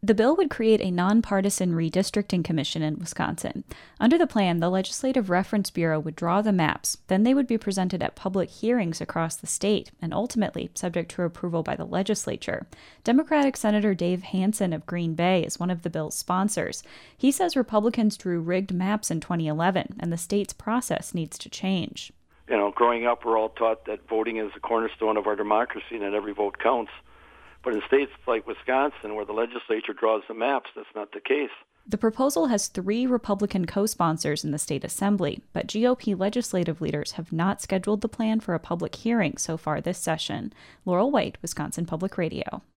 The bill would create a nonpartisan redistricting commission in Wisconsin. Under the plan, the Legislative Reference Bureau would draw the maps, then they would be presented at public hearings across the state, and ultimately subject to approval by the legislature. Democratic Senator Dave Hansen of Green Bay is one of the bill's sponsors. He says Republicans drew rigged maps in 2011, and the state's process needs to change. Growing up, we're all taught that voting is the cornerstone of our democracy and that every vote counts. But in states like Wisconsin, where the legislature draws the maps, that's not the case. The proposal has 3 Republican co-sponsors in the state assembly, but GOP legislative leaders have not scheduled the plan for a public hearing so far this session. Laurel White, Wisconsin Public Radio.